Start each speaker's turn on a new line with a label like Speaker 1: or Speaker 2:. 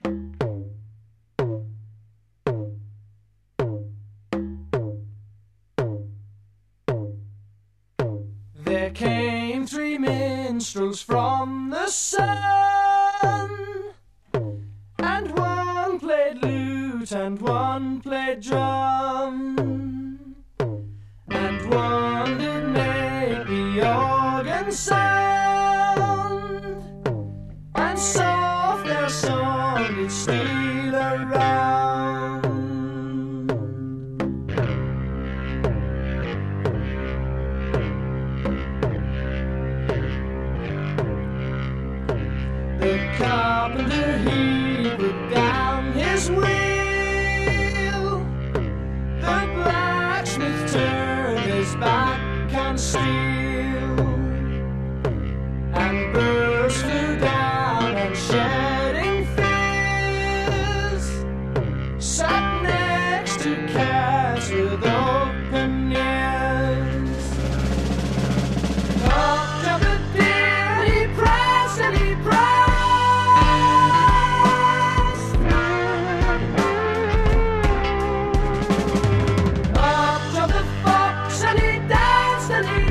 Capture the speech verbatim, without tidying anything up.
Speaker 1: There came three minstrels from the sun, and one played lute and one played drum, and one did make the organ sound, and soft their song did steal around. The carpenter he put down his wheel, the blacksmith turned his back on steel, and birds flew down and shedding fears sat next to cats with open ears. Up jumped the deer, he pranced and he pranced. Up jumped the fox and he danced and he